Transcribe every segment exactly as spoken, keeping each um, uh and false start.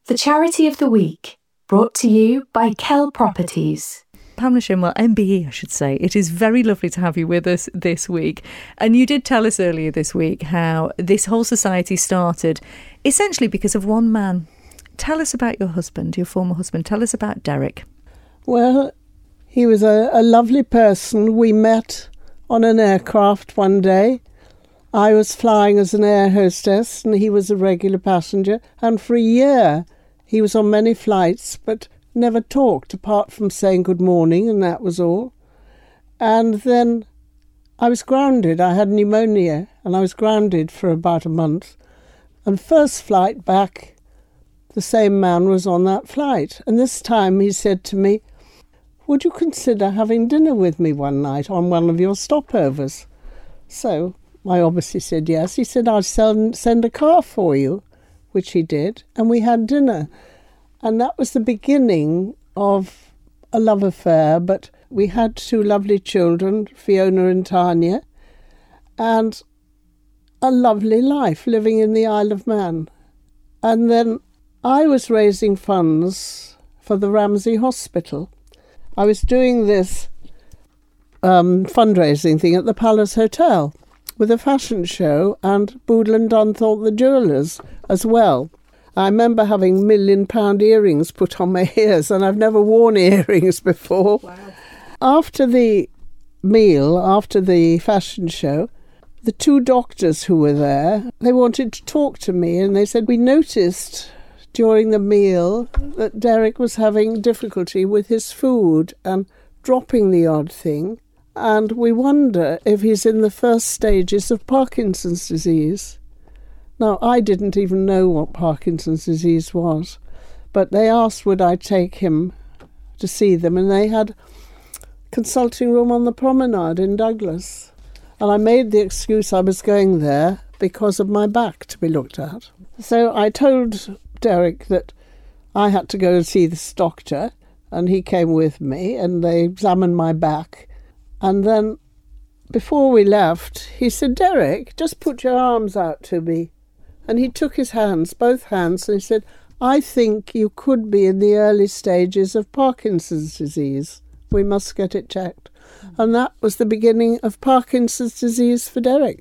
The Charity of the Week, brought to you by Kell Properties. Pamela Shinwell, M B E I should say, it is very lovely to have you with us this week. And you did tell us earlier this week how this whole society started essentially because of one man. Tell us about your husband, your former husband. Tell us about Derek. Well, he was a, a lovely person. We met on an aircraft one day. I was flying as an air hostess and he was a regular passenger. And for a year he was on many flights, but never talked apart from saying good morning, and that was all. And then I was grounded. I had pneumonia and I was grounded for about a month. And first flight back, the same man was on that flight. And this time he said to me, "Would you consider having dinner with me one night on one of your stopovers?" So I obviously said yes. He said, "I'll send, send a car for you," which he did. And we had dinner. And that was the beginning of a love affair. But we had two lovely children, Fiona and Tanya, and a lovely life living in the Isle of Man. And then I was raising funds for the Ramsey Hospital. I was doing this um, fundraising thing at the Palace Hotel with a fashion show and Boodle and Dunthorpe the jewellers as well. I remember having million-pound earrings put on my ears, and I've never worn earrings before. Wow. After the meal, after the fashion show, the two doctors who were there, they wanted to talk to me, and they said, "We noticed during the meal that Derek was having difficulty with his food and dropping the odd thing, and we wonder if he's in the first stages of Parkinson's disease." Now, I didn't even know what Parkinson's disease was, but they asked would I take him to see them, and they had a consulting room on the promenade in Douglas. And I made the excuse I was going there because of my back to be looked at. So I told Derek that I had to go and see this doctor, and he came with me, and they examined my back. And then, before we left, he said, "Derek, just put your arms out to me." And he took his hands, both hands, and he said, "I think you could be in the early stages of Parkinson's disease. We must get it checked." Mm. And that was the beginning of Parkinson's disease for Derek.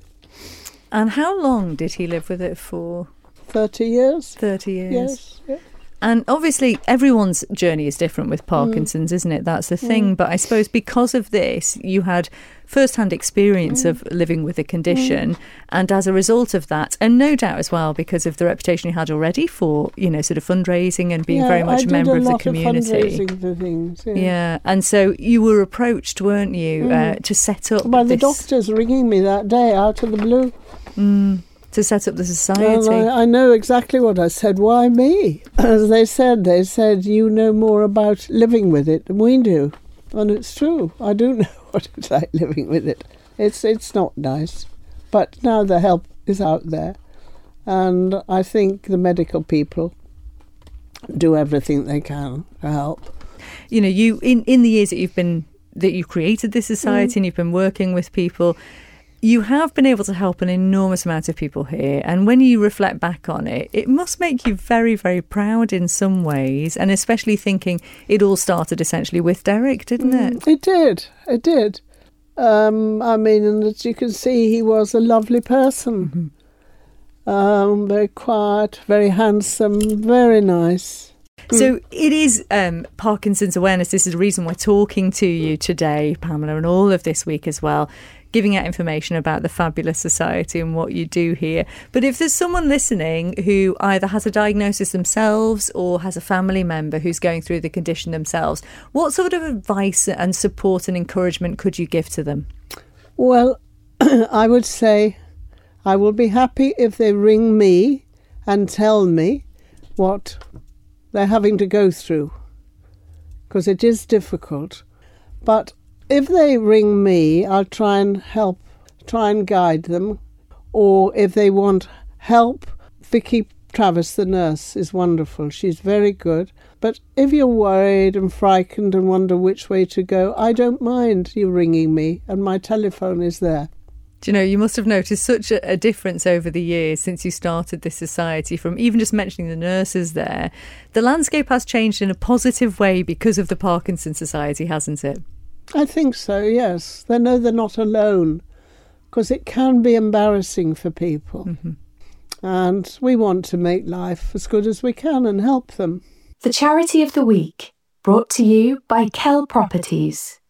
And how long did he live with it for? Thirty years. Thirty years. Yes. Yeah. And obviously everyone's journey is different with Parkinson's, mm. isn't it? That's the thing. Mm. But I suppose because of this, you had first-hand experience mm. of living with a condition. Mm. And as a result of that, and no doubt as well because of the reputation you had already for, you know, sort of fundraising and being yeah, very much I a member did a of the lot community. Of fundraising for things, yeah. yeah. And so you were approached, weren't you, mm. uh, to set up by this... the doctors ringing me that day out of the blue. Mm. To set up the society. I, I know exactly what I said. Why me? As they said, they said, "You know more about living with it than we do." And it's true. I do know what it's like living with it. It's it's not nice. But now the help is out there. And I think the medical people do everything they can to help. You know, you in, in the years that you've been, that you created this society mm. and you've been working with people, you have been able to help an enormous amount of people here. And when you reflect back on it, it must make you very, very proud in some ways. And especially thinking it all started essentially with Derek, didn't it? Mm, it did. It did. Um, I mean, and as you can see, he was a lovely person. Mm-hmm. Um, very quiet, very handsome, very nice. So it is um, Parkinson's awareness. This is the reason we're talking to you today, Pamela, and all of this week as well, giving out information about the fabulous society and what you do here. But if there's someone listening who either has a diagnosis themselves or has a family member who's going through the condition themselves, what sort of advice and support and encouragement could you give to them? Well, I would say I will be happy if they ring me and tell me what they're having to go through, because it is difficult. But if they ring me, I'll try and help, try and guide them. Or if they want help, Vicky Travis, the nurse, is wonderful. She's very good. But if you're worried and frightened and wonder which way to go, I don't mind you ringing me, and my telephone is there. Do you know, you must have noticed such a, a difference over the years since you started this society, from even just mentioning the nurses there. The landscape has changed in a positive way because of the Parkinson's Society, hasn't it? I think so, yes. They know they're not alone, because it can be embarrassing for people. Mm-hmm. And we want to make life as good as we can and help them. The Charity of the Week, brought to you by Kell Properties.